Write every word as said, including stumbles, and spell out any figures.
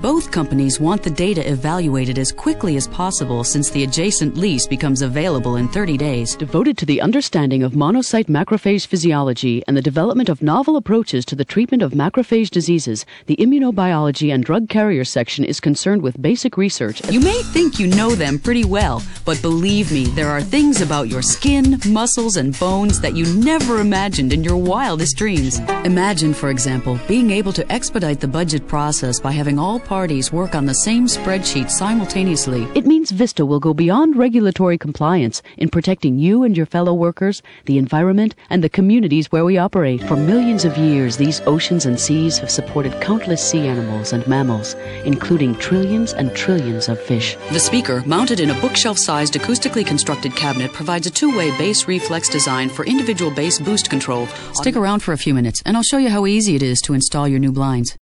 Both companies want the data evaluated as quickly as possible since the adjacent lease becomes available in thirty days. Devoted to the understanding of monocyte macrophage physiology and the development of novel approaches to the treatment of macrophage diseases, the Immunobiology and Drug Carrier section is concerned with basic research. You may think you know them pretty well, but believe me, there are things about your skin, muscles, and bones that you never imagined in your wildest dreams. Imagine, for example, being able to expedite the budget process by having all parties work on the same spreadsheet simultaneously. It means Vista will go beyond regulatory compliance in protecting you and your fellow workers, the environment, and the communities where we operate. For millions of years, these oceans and seas have supported countless sea animals and mammals, including trillions and trillions of fish. The speaker, mounted in a bookshelf-sized acoustically constructed cabinet, provides a two-way bass reflex design for individual bass boost control. Stick around for a few minutes, and I'll show you how easy it is to install your new blinds.